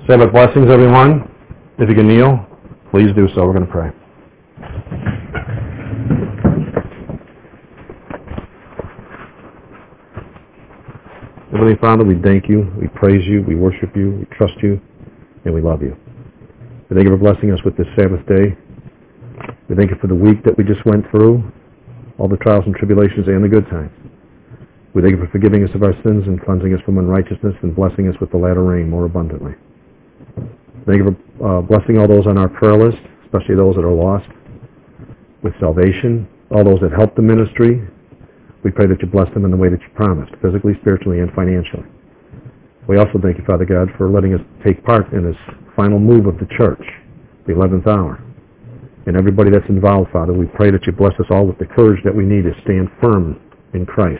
Sabbath blessings, everyone. If you can kneel, please do so. We're going to pray. Heavenly Father, we thank you, we praise you, we worship you, we trust you, and we love you. We thank you for blessing us with this Sabbath day. We thank you for the week that we just went through, all the trials and tribulations and the good times. We thank you for forgiving us of our sins and cleansing us from unrighteousness and blessing us with the latter rain more abundantly. Thank you for blessing all those on our prayer list, especially those that are lost, with salvation, all those that help the ministry. We pray that you bless them in the way that you promised, physically, spiritually, and financially. We also thank you, Father God, for letting us take part in this final move of the church, the 11th hour. And everybody that's involved, Father, we pray that you bless us all with the courage that we need to stand firm in Christ.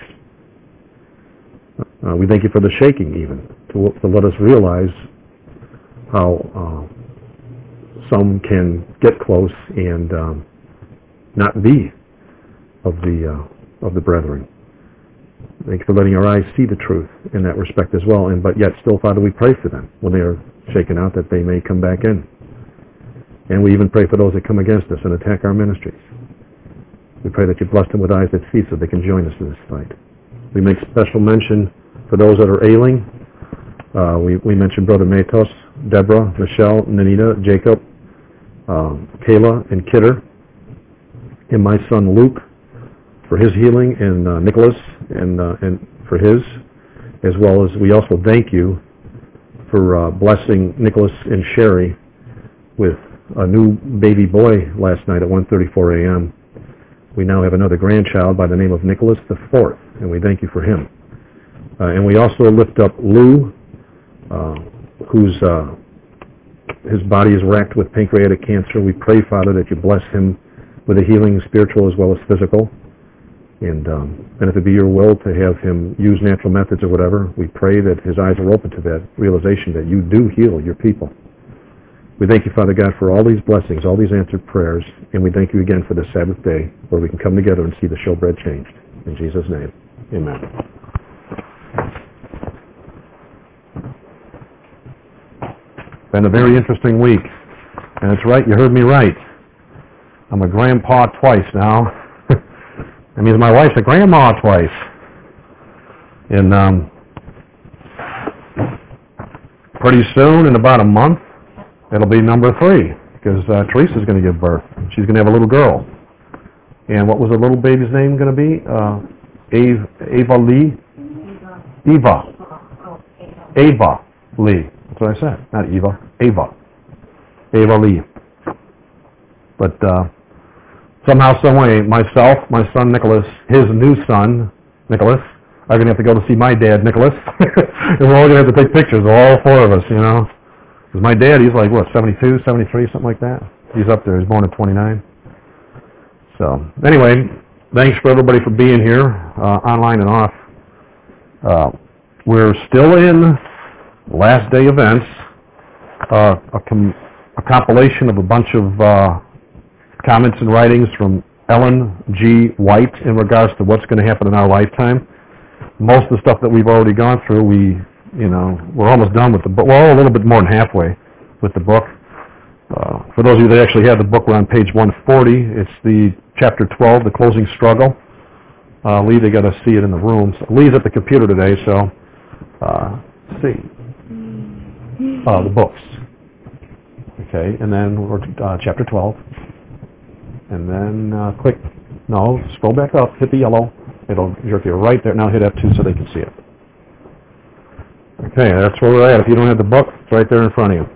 We thank you for the shaking, even, to let us realize how some can get close and not be of the brethren. Thank you for letting our eyes see the truth in that respect as well, but yet still, Father, we pray for them when they are shaken out that they may come back in. And we even pray for those that come against us and attack our ministries. We pray that you bless them with eyes that see so they can join us in this fight. We make special mention for those that are ailing. We mentioned Brother Matos, Deborah, Michelle, Nanita, Jacob, Kayla, and Kidder, and my son Luke for his healing, and Nicholas and for his, as well as we also thank you for blessing Nicholas and Sherry with a new baby boy last night at 1:34 a.m. We now have another grandchild by the name of Nicholas the Fourth, and we thank you for him. And we also lift up Lou, his body is racked with pancreatic cancer. We pray, Father, that you bless him with a healing, spiritual as well as physical. And if it be your will to have him use natural methods or whatever, we pray that his eyes are open to that realization that you do heal your people. We thank you, Father God, for all these blessings, all these answered prayers, and we thank you again for this Sabbath day where we can come together and see the showbread changed. In Jesus' name, amen. Been a very interesting week, and it's right, you heard me right. I'm a grandpa twice now. That means my wife's a grandma twice. And pretty soon, in about a month, it'll be number 3, because Teresa's going to give birth. She's going to have a little girl. And what was the little baby's name going to be? Ava Lee? Ava Lee. That's what I said. Not Eva. Ava Lee. But somehow, some way, myself, my son Nicholas, his new son, Nicholas, are going to have to go to see my dad, Nicholas. And we're all going to have to take pictures of all 4 of us, you know. Because my dad, he's like, what, 72, 73, something like that? He's up there. He's born in 29. So, anyway, thanks for everybody for being here, online and off. We're still in last day events, a compilation of a bunch of comments and writings from Ellen G. White in regards to what's going to happen in our lifetime. Most of the stuff that we've already gone through, we're almost done with the book. We're all a little bit more than halfway with the book. For those of you that actually have the book, we're on page 140. It's the chapter 12, The Closing Struggle. Lee, they got to see it in the room. So Lee's at the computer today, so let's see. The books. Okay, and then we're chapter 12. And then scroll back up, hit the yellow. It'll jerk you right there. Now hit F2 so they can see it. Okay, that's where we're at. If you don't have the book, it's right there in front of you.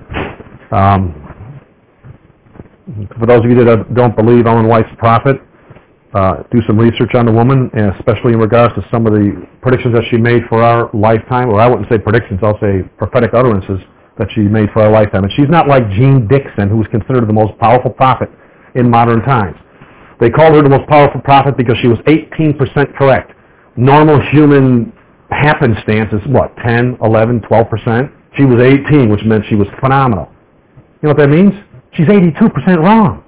For those of you that don't believe Ellen White's prophet, do some research on the woman, and especially in regards to some of the predictions that she made for our lifetime. Or I wouldn't say predictions, I'll say prophetic utterances that she made for our lifetime. And she's not like Jean Dixon, who was considered the most powerful prophet in modern times. They called her the most powerful prophet because she was 18% correct. Normal human happenstance is what, 10, 11, 12%? She was 18, which meant she was phenomenal. You know what that means? She's 82% wrong.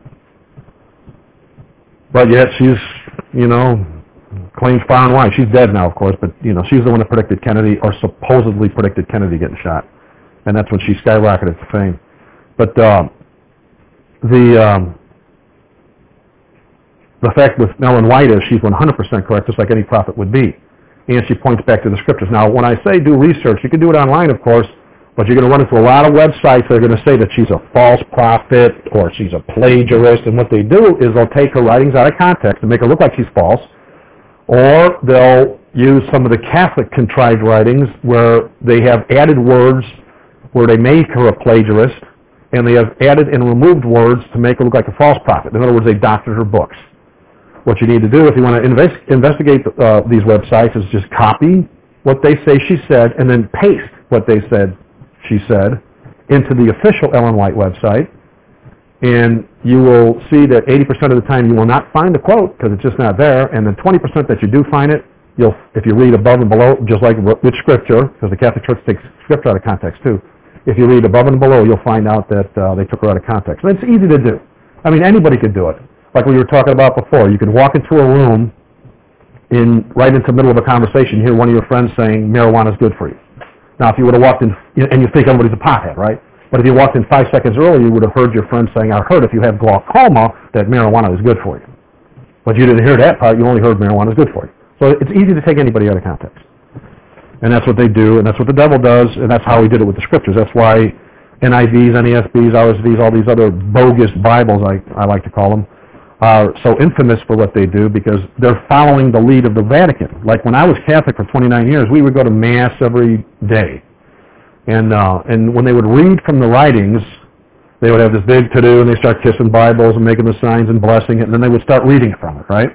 But yet she's, claims far and wide. She's dead now, of course, but, she's the one that predicted Kennedy, or supposedly predicted Kennedy getting shot. and that's when she skyrocketed to fame. But the fact with Ellen White is she's 100% correct, just like any prophet would be. And she points back to the scriptures. Now, when I say do research, you can do it online, of course, but you're going to run into a lot of websites that are going to say that she's a false prophet or she's a plagiarist. And what they do is they'll take her writings out of context and make her look like she's false, or they'll use some of the Catholic contrived writings where they have added words where they make her a plagiarist, and they have added and removed words to make her look like a false prophet. In other words, they doctored her books. What you need to do if you want to investigate these websites is just copy what they say she said and then paste what they said she said into the official Ellen White website, and you will see that 80% of the time you will not find the quote because it's just not there, and then 20% that you do find it, if you read above and below, just like with Scripture, because the Catholic Church takes Scripture out of context too, if you read above and below, you'll find out that they took her out of context. And it's easy to do. I mean, anybody could do it. Like we were talking about before, you could walk into a room right into the middle of a conversation, you hear one of your friends saying marijuana is good for you. Now, if you would have walked in, and you think everybody's a pothead, right? But if you walked in 5 seconds earlier, you would have heard your friend saying, I heard if you have glaucoma that marijuana is good for you. But you didn't hear that part, you only heard marijuana is good for you. So it's easy to take anybody out of context. And that's what they do, and that's what the devil does, and that's how he did it with the scriptures. That's why NIVs, NESBs, RSVs, all these other bogus Bibles, I like to call them, are so infamous for what they do because they're following the lead of the Vatican. Like when I was Catholic for 29 years, we would go to Mass every day. And when they would read from the writings, they would have this big to-do, and they start kissing Bibles and making the signs and blessing it, and then they would start reading from it, right?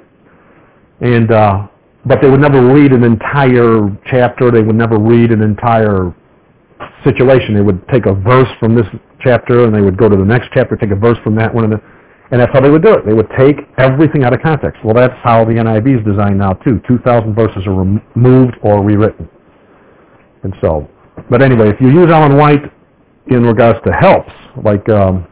And but they would never read an entire chapter. They would never read an entire situation. They would take a verse from this chapter, and they would go to the next chapter, take a verse from that one, and that's how they would do it. They would take everything out of context. Well, that's how the NIV is designed now, too. 2,000 verses are removed or rewritten. And so, but anyway, if you use Ellen White in regards to helps, like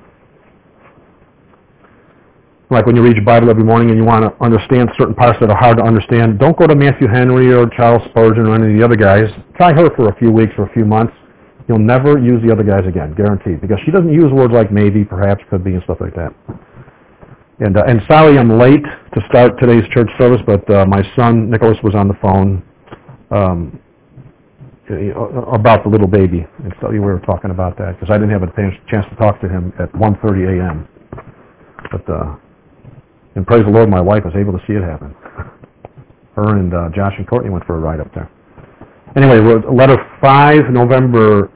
when you read your Bible every morning and you want to understand certain parts that are hard to understand, don't go to Matthew Henry or Charles Spurgeon or any of the other guys. Try her for a few weeks or a few months. You'll never use the other guys again, guaranteed, because she doesn't use words like maybe, perhaps, could be, and stuff like that. And sorry I'm late to start today's church service, but my son, Nicholas, was on the phone about the little baby. And so we were talking about that, because I didn't have a chance to talk to him at 1:30 a.m. But, and praise the Lord, my wife was able to see it happen. Her and Josh and Courtney went for a ride up there. Anyway, letter 5, November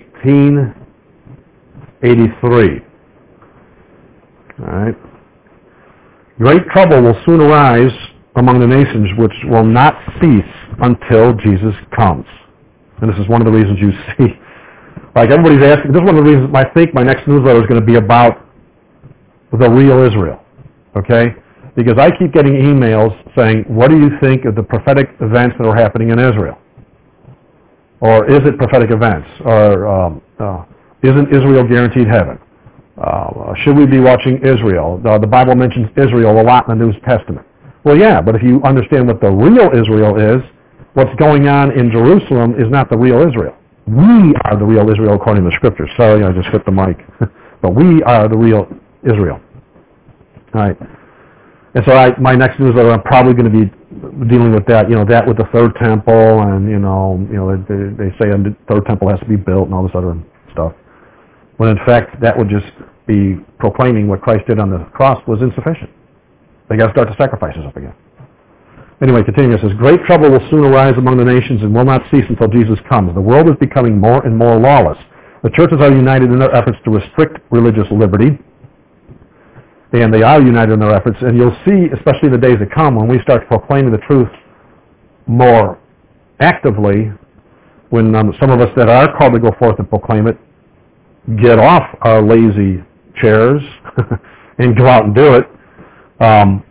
1883. All right. Great trouble will soon arise among the nations which will not cease until Jesus comes. And this is one of the reasons you see, like everybody's asking, this is one of the reasons I think my next newsletter is going to be about the real Israel. Okay? Because I keep getting emails saying, what do you think of the prophetic events that are happening in Israel? Or is it prophetic events? Or isn't Israel guaranteed heaven? Should we be watching Israel? The Bible mentions Israel a lot in the New Testament. Well, yeah, but if you understand what the real Israel is, what's going on in Jerusalem is not the real Israel. We are the real Israel according to the Scriptures. Sorry, I just hit the mic. But we are the real Israel. All right. And so my next newsletter, I'm probably going to be dealing with that, that with the third temple, and, they say the third temple has to be built and all this other stuff. When in fact, that would just be proclaiming what Christ did on the cross was insufficient. They got to start the sacrifices up again. Anyway, continuing, it says, great trouble will soon arise among the nations and will not cease until Jesus comes. The world is becoming more and more lawless. The churches are united in their efforts to restrict religious liberty. And they are united in their efforts. And you'll see, especially in the days to come, when we start proclaiming the truth more actively, when some of us that are called to go forth and proclaim it get off our lazy chairs and go out and do it, and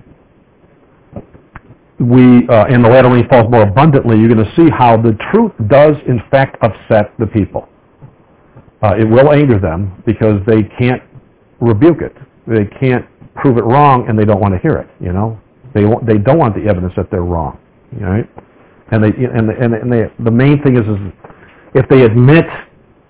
the latter rain falls more abundantly, you're going to see how the truth does in fact upset the people. It will anger them because they can't rebuke it. They can't prove it wrong, and they don't want to hear it. They don't want the evidence that they're wrong. Right? And the main thing is if they admit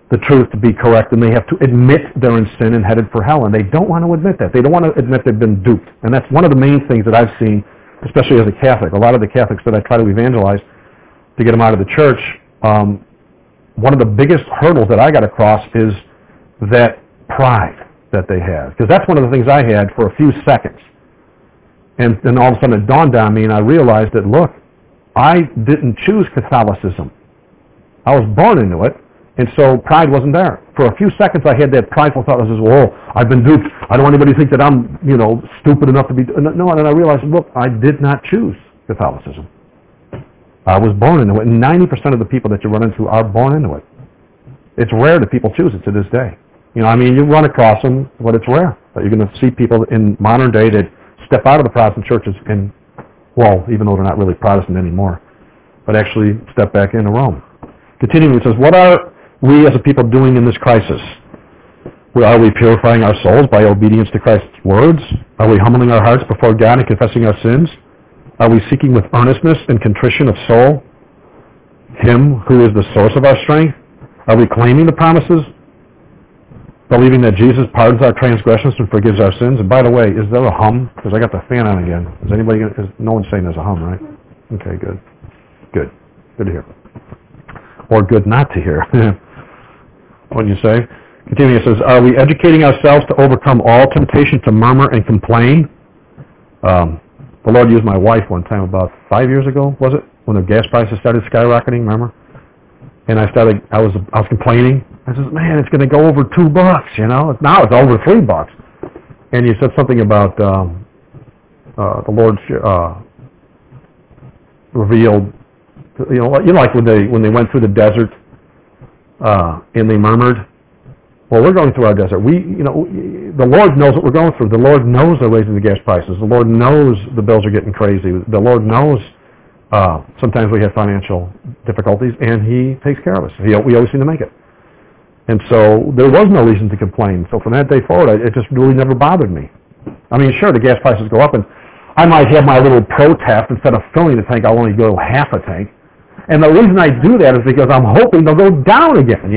the truth to be correct, and they have to admit they're in sin and headed for hell, and they don't want to admit that. They don't want to admit they've been duped. And that's one of the main things that I've seen, especially as a Catholic. A lot of the Catholics that I try to evangelize to get them out of the church, one of the biggest hurdles that I got across is that pride that they have. Because that's one of the things I had for a few seconds. And then all of a sudden it dawned on me, and I realized that, look, I didn't choose Catholicism. I was born into it. And so pride wasn't there. For a few seconds I had that prideful thought. I said, whoa, I've been duped. I don't want anybody to think that I'm, stupid enough to be... No, and then I realized, look, I did not choose Catholicism. I was born into it. And 90% of the people that you run into are born into it. It's rare that people choose it to this day. You run across them, but it's rare. But you're going to see people in modern day that step out of the Protestant churches and, well, even though they're not really Protestant anymore, but actually step back into Rome. Continuing, it says, what are we as a people doing in this crisis? Are we purifying our souls by obedience to Christ's words? Are we humbling our hearts before God and confessing our sins? Are we seeking with earnestness and contrition of soul Him who is the source of our strength? Are we claiming the promises, believing that Jesus pardons our transgressions and forgives our sins? And by the way, is there a hum? Because I got the fan on again. No one's saying there's a hum, right? Okay, good. Good to hear. Or good not to hear. What do you say? Continuing, it says, are we educating ourselves to overcome all temptation to murmur and complain? The Lord used my wife one time about 5 years ago, was it? When the gas prices started skyrocketing, remember? And I was complaining. I said, man, it's going to go over $2, Now it's over $3. And you said something about the Lord revealed, like when they went through the desert and they murmured. Well, we're going through our desert. The Lord knows what we're going through. The Lord knows they're raising the gas prices. The Lord knows the bills are getting crazy. The Lord knows sometimes we have financial difficulties, and He takes care of us. We always seem to make it. And so there was no reason to complain. So from that day forward, it just really never bothered me. I mean, sure, the gas prices go up, and I might have my little protest. Instead of filling the tank, I'll only go half a tank. And the reason I do that is because I'm hoping they'll go down again,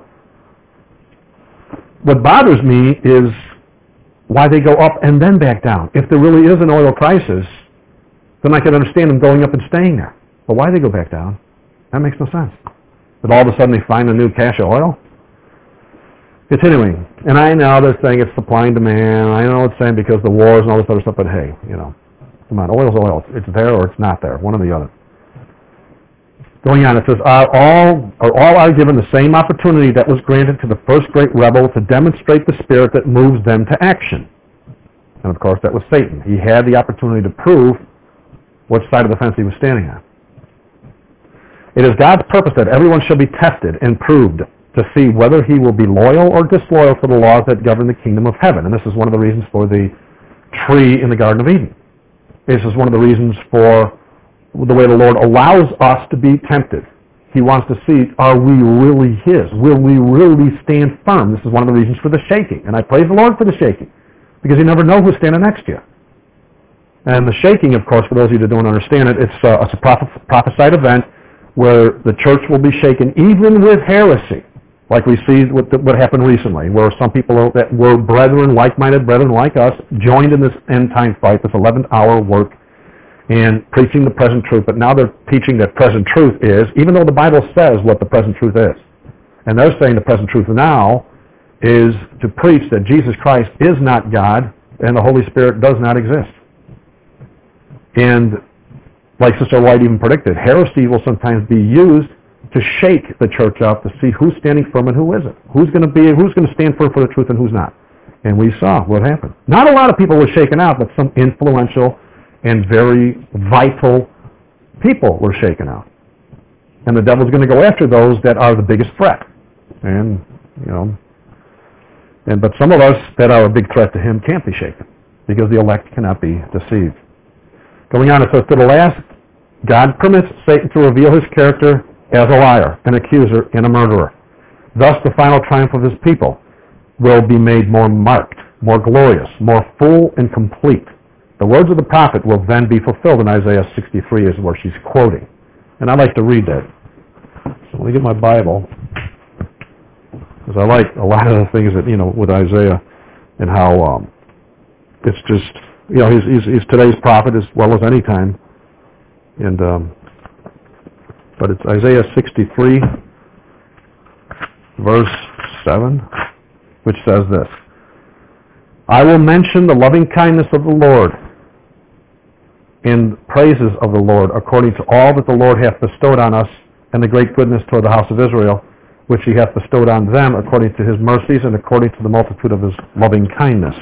What bothers me is why they go up and then back down. If there really is an oil crisis, then I can understand them going up and staying there. But why they go back down? That makes no sense. That all of a sudden they find a new cache of oil? Continuing, and I know they're saying it's supply and demand. I know it's saying because the wars and all this other stuff, but hey, come on, oil's oil. It's there or it's not there, one or the other. Going on, it says, all are given the same opportunity that was granted to the first great rebel to demonstrate the spirit that moves them to action. And of course, that was Satan. He had the opportunity to prove what side of the fence he was standing on. It is God's purpose that everyone shall be tested and proved to see whether he will be loyal or disloyal to the laws that govern the kingdom of heaven. And this is one of the reasons for the tree in the Garden of Eden. This is one of the reasons for the way the Lord allows us to be tempted. He wants to see, are we really His? Will we really stand firm? This is one of the reasons for the shaking. And I praise the Lord for the shaking, because you never know who's standing next to you. And the shaking, of course, for those of you that don't understand it, it's a prophesied event where the church will be shaken, even with heresy, like we see what happened recently, where some people that were brethren, like-minded brethren like us, joined in this end-time fight, this 11th-hour work, and preaching the present truth, but now they're teaching that present truth is, even though the Bible says what the present truth is. And they're saying the present truth now is to preach that Jesus Christ is not God and the Holy Spirit does not exist. And like Sister White even predicted, heresy will sometimes be used to shake the church up to see who's standing firm and who isn't. Who's going to stand firm for the truth and who's not. And we saw what happened. Not a lot of people were shaken out, but some influential and very vital people were shaken out. And the devil's going to go after those that are the biggest threat. And, but some of us that are a big threat to him can't be shaken, because the elect cannot be deceived. Going on, it says, to the last, God permits Satan to reveal his character as a liar, an accuser, and a murderer. Thus, the final triumph of his people will be made more marked, more glorious, more full and complete. The words of the prophet will then be fulfilled in Isaiah 63, is where she's quoting. And I'd like to read that. So let me get my Bible. Because I like a lot of the things that, with Isaiah and how it's just, he's today's prophet as well as any time. And, but it's Isaiah 63, verse 7, which says this: I will mention the loving kindness of the Lord and praises of the Lord according to all that the Lord hath bestowed on us, and the great goodness toward the house of Israel, which he hath bestowed on them according to his mercies and according to the multitude of his loving kindness.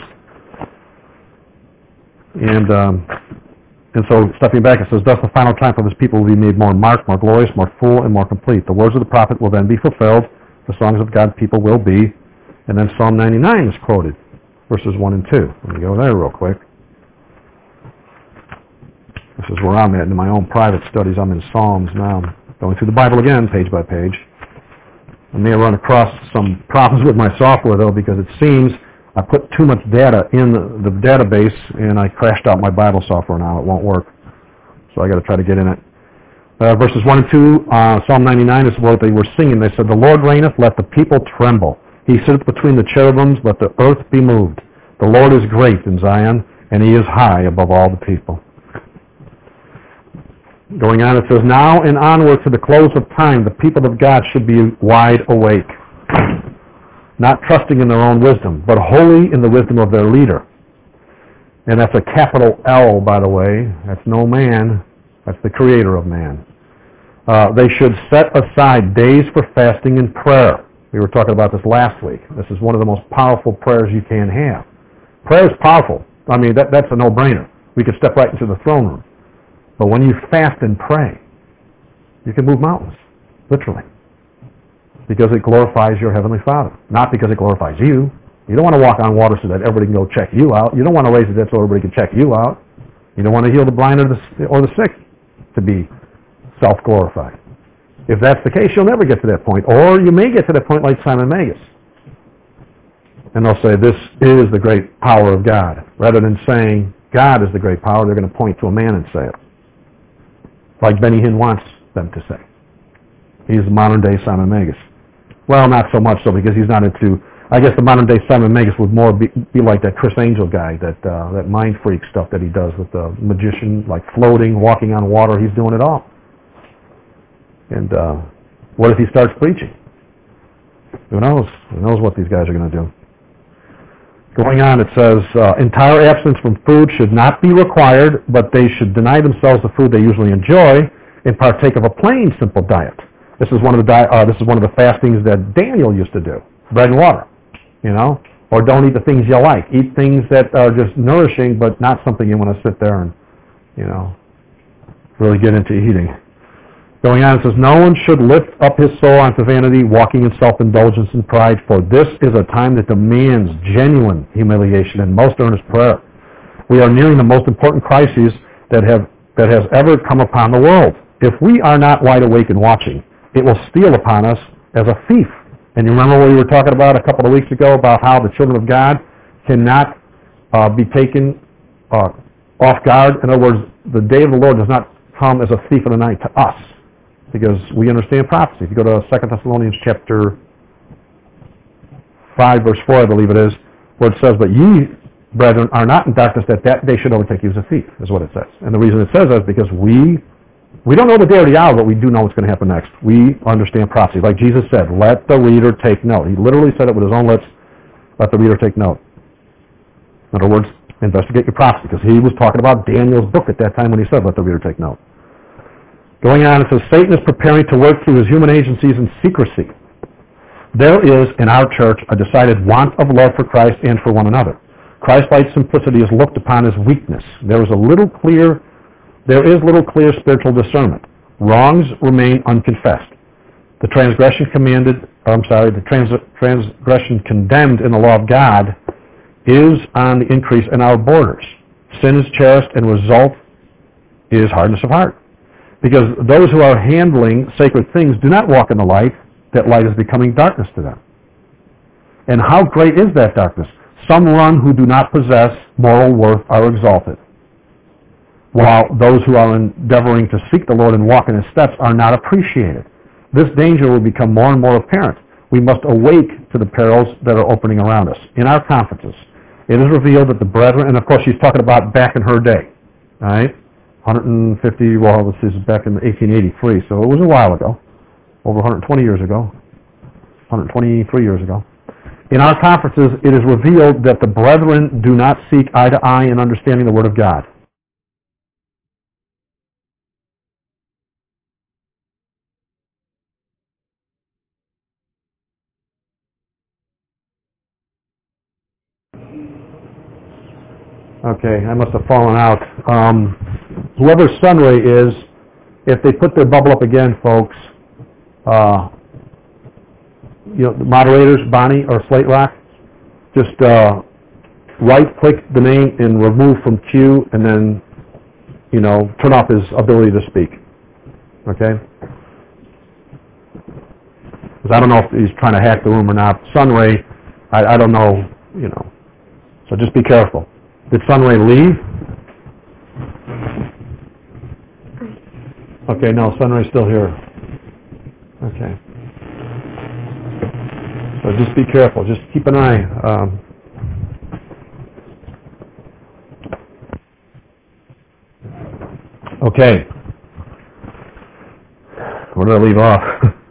And so, stepping back, it says, thus the final triumph of his people will be made more marked, more glorious, more full, and more complete. The words of the prophet will then be fulfilled. The songs of God's people will be. And then Psalm 99 is quoted, verses 1 and 2. Let me go there real quick. This is where I'm at in my own private studies. I'm in Psalms now. Going through the Bible again, page by page. I may run across some problems with my software, though, because it seems I put too much data in the database, and I crashed out my Bible software now. It won't work. So I got to try to get in it. Verses 1 and 2, Psalm 99 is what they were singing. They said, the Lord reigneth, let the people tremble. He sitteth between the cherubims, let the earth be moved. The Lord is great in Zion, and he is high above all the people. Going on, it says, now and onward to the close of time, the people of God should be wide awake, not trusting in their own wisdom, but wholly in the wisdom of their leader. And that's a capital L, by the way. That's no man. That's the creator of man. They should set aside days for fasting and prayer. We were talking about this last week. This is one of the most powerful prayers you can have. Prayer is powerful. I mean, that's a no-brainer. We could step right into the throne room. But when you fast and pray, you can move mountains, literally. Because it glorifies your Heavenly Father, not because it glorifies you. You don't want to walk on water so that everybody can go check you out. You don't want to raise the dead so everybody can check you out. You don't want to heal the blind or the sick to be self-glorified. If that's the case, you'll never get to that point. Or you may get to that point like Simon Magus. And they'll say, this is the great power of God. Rather than saying, God is the great power, they're going to point to a man and say it. Like Benny Hinn wants them to say. He's the modern-day Simon Magus. Well, not so much so, because he's not into... I guess the modern-day Simon Magus would more be like that Chris Angel guy, that mind freak stuff that he does with the magician, like floating, walking on water. He's doing it all. And what if he starts preaching? Who knows? Who knows what these guys are going to do? Going on, it says, entire abstinence from food should not be required, but they should deny themselves the food they usually enjoy and partake of a plain, simple diet. This is one of the fastings that Daniel used to do. Bread and water, or don't eat the things you like. Eat things that are just nourishing, but not something you want to sit there and, really get into eating. Going on, it says, no one should lift up his soul unto vanity, walking in self-indulgence and pride, for this is a time that demands genuine humiliation and most earnest prayer. We are nearing the most important crises that has ever come upon the world. If we are not wide awake and watching, it will steal upon us as a thief. And you remember what we were talking about a couple of weeks ago about how the children of God cannot be taken off guard. In other words, the day of the Lord does not come as a thief in the night to us, because we understand prophecy. If you go to 2 Thessalonians chapter 5, verse 4, I believe it is, where it says, but ye, brethren, are not in darkness, that day should overtake you as a thief, is what it says. And the reason it says that is because we don't know the day or the hour, but we do know what's going to happen next. We understand prophecy. Like Jesus said, let the reader take note. He literally said it with his own lips, let the reader take note. In other words, investigate your prophecy, because he was talking about Daniel's book at that time when he said, let the reader take note. Going on, it says, Satan is preparing to work through his human agencies in secrecy. There is, in our church, a decided want of love for Christ and for one another. Christ-like simplicity is looked upon as weakness. There is little clear spiritual discernment. Wrongs remain unconfessed. The transgression condemned in the law of God is on the increase in our borders. Sin is cherished, and result is hardness of heart. Because those who are handling sacred things do not walk in the light, that light is becoming darkness to them. And how great is that darkness? Some run who do not possess moral worth are exalted, while those who are endeavoring to seek the Lord and walk in his steps are not appreciated. This danger will become more and more apparent we must awake to the perils that are opening around us. In our conferences, it is revealed that the brethren, and of course she's talking about back in her day, all right? 150, well, this is back in 1883, so it was a while ago, over 120 years ago, 123 years ago. In our conferences, it is revealed that the brethren do not seek eye to eye in understanding the Word of God. Okay, I must have fallen out. Whoever Sunray is, if they put their bubble up again, folks, the moderators, Bonnie or Slate Rock, just right-click the name and remove from queue, and then, turn off his ability to speak. Okay? Because I don't know if he's trying to hack the room or not. Sunray, I don't know, So just be careful. Did Sunray leave? Okay, no, Sunray's still here. Okay. So just be careful. Just keep an eye. Okay. Where did I leave off?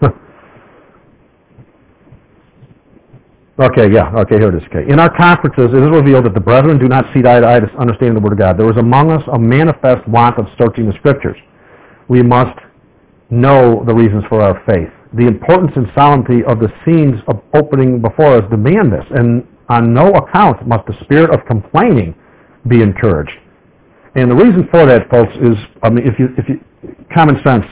Okay, here it is. Okay. In our conferences, it is revealed that the brethren do not see eye to eye to understand the Word of God. There is among us a manifest want of searching the Scriptures. We must know the reasons for our faith. The importance and solemnity of the scenes of opening before us demand this, and on no account must the spirit of complaining be encouraged. And the reason for that, folks, is, if you common sense.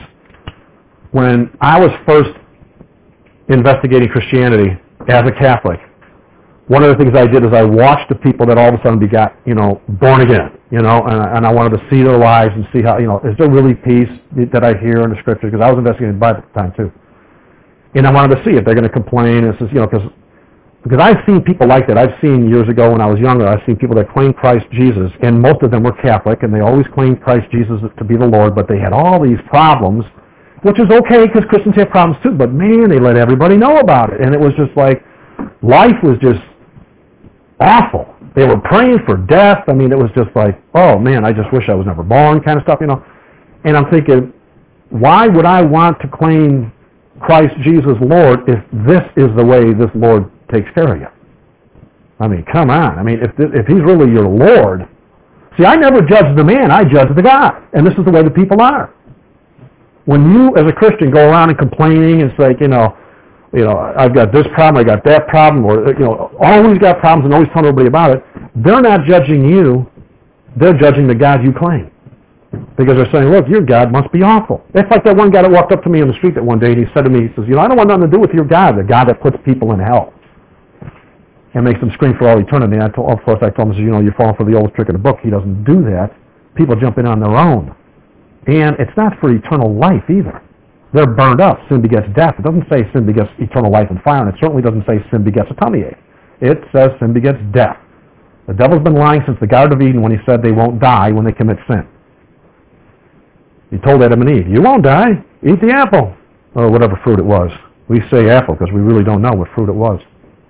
When I was first investigating Christianity as a Catholic, one of the things I did is I watched the people that all of a sudden got, born again, and I wanted to see their lives and see how, is there really peace that I hear in the Scripture? Because I was investigating the Bible at the time too. And I wanted to see if they're going to complain. And this is, because I've seen people like that. I've seen years ago when I was younger, I've seen people that claimed Christ Jesus, and most of them were Catholic, and they always claimed Christ Jesus to be the Lord, but they had all these problems, which is okay because Christians have problems too, but man, they let everybody know about it. And it was just like, life was just awful. They were praying for death. It was just like, oh man, I just wish I was never born kind of stuff, And I'm thinking, why would I want to claim Christ Jesus Lord if this is the way this Lord takes care of you? Come on. If He's really your Lord. See, I never judge the man, I judge the God. And this is the way the people are. When you, as a Christian, go around and complaining and say, I've got this problem, I got that problem, or, always got problems and always telling everybody about it, they're not judging you, they're judging the God you claim. Because they're saying, look, your God must be awful. It's like that one guy that walked up to me on the street that one day, and he said to me, he says, I don't want nothing to do with your God, the God that puts people in hell and makes them scream for all eternity. And I told him, you're falling for the old trick of the book. He doesn't do that. People jump in on their own. And it's not for eternal life either. They're burned up. Sin begets death. It doesn't say sin begets eternal life and fire, and it certainly doesn't say sin begets a tummy ache. It says sin begets death. The devil's been lying since the Garden of Eden when he said they won't die when they commit sin. He told Adam and Eve, you won't die. Eat the apple. Or whatever fruit it was. We say apple because we really don't know what fruit it was.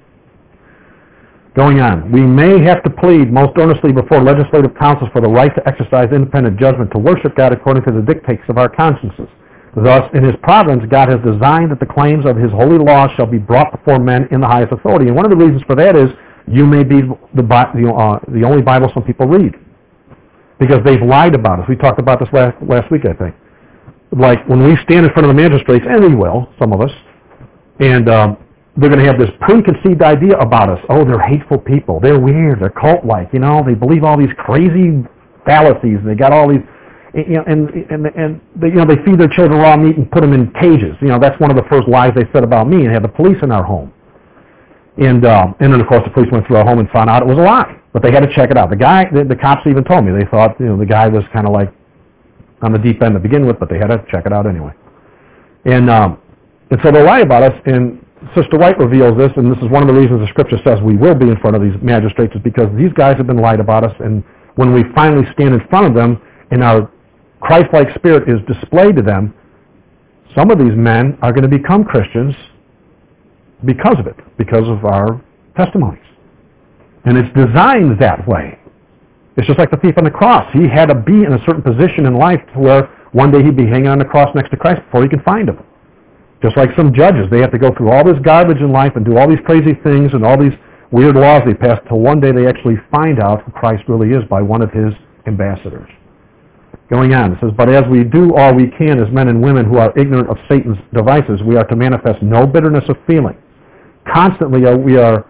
Going on, we may have to plead most earnestly before legislative councils for the right to exercise independent judgment to worship God according to the dictates of our consciences. Thus, in His providence, God has designed that the claims of His holy law shall be brought before men in the highest authority. And one of the reasons for that is you may be the only Bible some people read. Because they've lied about us. We talked about this last week, I think. Like when we stand in front of the magistrates, and we will, some of us, and they're going to have this preconceived idea about us. Oh, they're hateful people. They're weird. They're cult-like. They believe all these crazy fallacies. They got all these, and they feed their children raw meat and put them in cages. That's one of the first lies they said about me, and had the police in our home. And then of course the police went through our home and found out it was a lie. But they had to check it out. The cops even told me they thought the guy was kind of like on the deep end to begin with, but they had to check it out anyway. And so they lie about us. And Sister White reveals this, and this is one of the reasons the Scripture says we will be in front of these magistrates, is because these guys have been lied about us. And when we finally stand in front of them, and our Christ-like spirit is displayed to them, some of these men are going to become Christians because of it, because of our testimonies. And it's designed that way. It's just like the thief on the cross. He had to be in a certain position in life to where one day he'd be hanging on the cross next to Christ before he could find him. Just like some judges, they have to go through all this garbage in life and do all these crazy things and all these weird laws they pass until one day they actually find out who Christ really is by one of his ambassadors. Going on, it says, but as we do all we can as men and women who are ignorant of Satan's devices, we are to manifest no bitterness of feeling. Constantly we are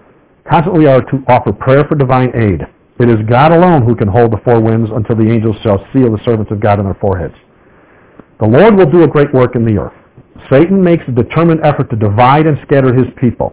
to offer prayer for divine aid. It is God alone who can hold the four winds until the angels shall seal the servants of God on their foreheads. The Lord will do a great work in the earth. Satan makes a determined effort to divide and scatter his people.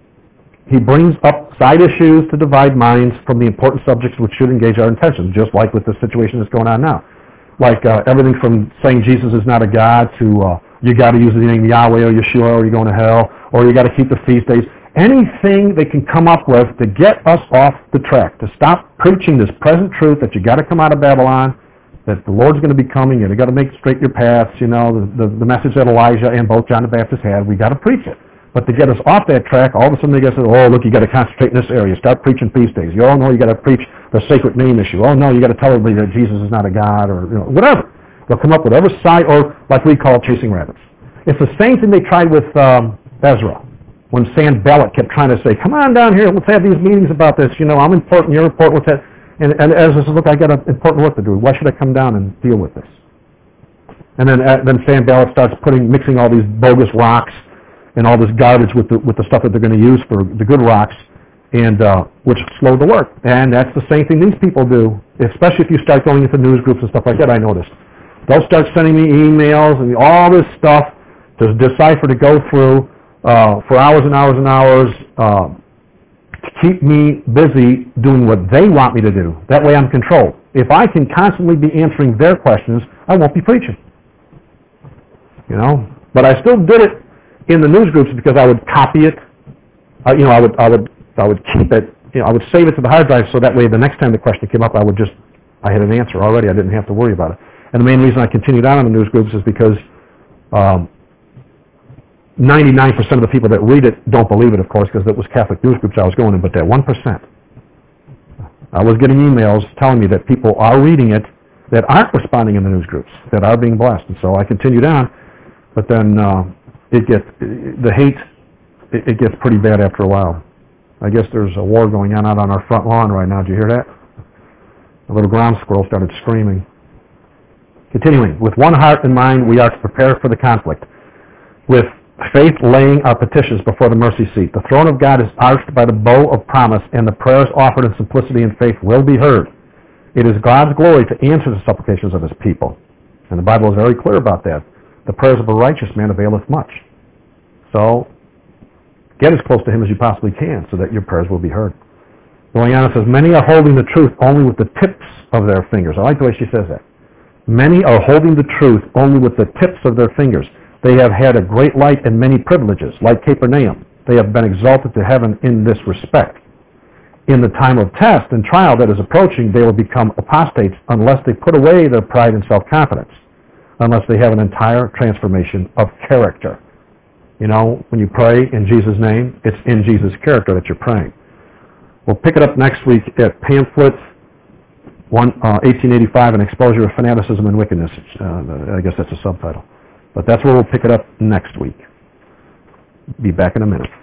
He brings up side issues to divide minds from the important subjects which should engage our attention, just like with the situation that's going on now. Like everything from saying Jesus is not a God to you got to use the name Yahweh or Yeshua or you're going to hell, or you got to keep the feast days. Anything they can come up with to get us off the track, to stop preaching this present truth that you got to come out of Babylon, that the Lord's going to be coming, and you got to make straight your paths, the message that Elijah and both John the Baptist had, we got to preach it. But to get us off that track, all of a sudden they get to say, oh, look, you got to concentrate in this area. Start preaching feast days. You all know you got to preach the sacred name issue. Oh, no, you got to tell everybody that Jesus is not a God, or whatever. They'll come up with whatever side, or like we call it, chasing rabbits. It's the same thing they tried with Ezra, when Sanballat kept trying to say, come on down here, let's have these meetings about this. I'm important, you're important. What's that? And Ezra says, look, I got an important work to do. Why should I come down and deal with this? And then Sanballat starts mixing all these bogus rocks and all this garbage with the stuff that they're going to use for the good rocks, and which slowed the work. And that's the same thing these people do, especially if you start going into news groups and stuff like that, I noticed. They'll start sending me emails and all this stuff to decipher, to go through for hours and hours and hours to keep me busy doing what they want me to do. That way I'm controlled. If I can constantly be answering their questions, I won't be preaching. But I still did it in the news groups because I would copy it. I would keep it. I would save it to the hard drive so that way the next time the question came up, I had an answer already. I didn't have to worry about it. And the main reason I continued on in the news groups is because 99% of the people that read it don't believe it, of course, because it was Catholic news groups I was going in, but that 1%. I was getting emails telling me that people are reading it that aren't responding in the news groups, that are being blessed. And so I continued on, but then the hate gets pretty bad after a while. I guess there's a war going on out on our front lawn right now. Did you hear that? A little ground squirrel started screaming. Continuing, with one heart and mind, we are to prepare for the conflict. With faith laying our petitions before the mercy seat. The throne of God is arched by the bow of promise, and the prayers offered in simplicity and faith will be heard. It is God's glory to answer the supplications of his people. And the Bible is very clear about that. The prayers of a righteous man availeth much. So, get as close to him as you possibly can so that your prayers will be heard. Going on, it says, many are holding the truth only with the tips of their fingers. I like the way she says that. Many are holding the truth only with the tips of their fingers. They have had a great light and many privileges, like Capernaum. They have been exalted to heaven in this respect. In the time of test and trial that is approaching, they will become apostates unless they put away their pride and self-confidence, unless they have an entire transformation of character. When you pray in Jesus' name, it's in Jesus' character that you're praying. We'll pick it up next week at pamphlet 1885, An Exposure of Fanaticism and Wickedness. I guess that's a subtitle. But that's where we'll pick it up next week. Be back in a minute.